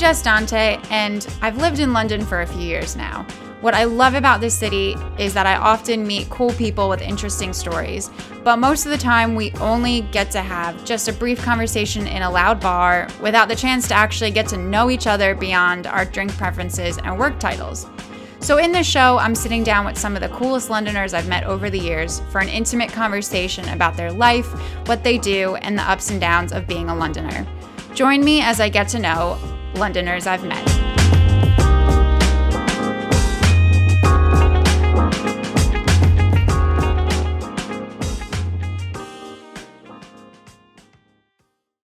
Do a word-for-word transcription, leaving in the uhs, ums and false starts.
Jess Dante, and I've lived in London for a few years now. What I love about this city is that I often meet cool people with interesting stories, but most of the time we only get to have just a brief conversation in a loud bar without the chance to actually get to know each other beyond our drink preferences and work titles. So in this show, I'm sitting down with some of the coolest Londoners I've met over the years for an intimate conversation about their life, what they do, and the ups and downs of being a Londoner. Join me as I get to know Londoners I've met.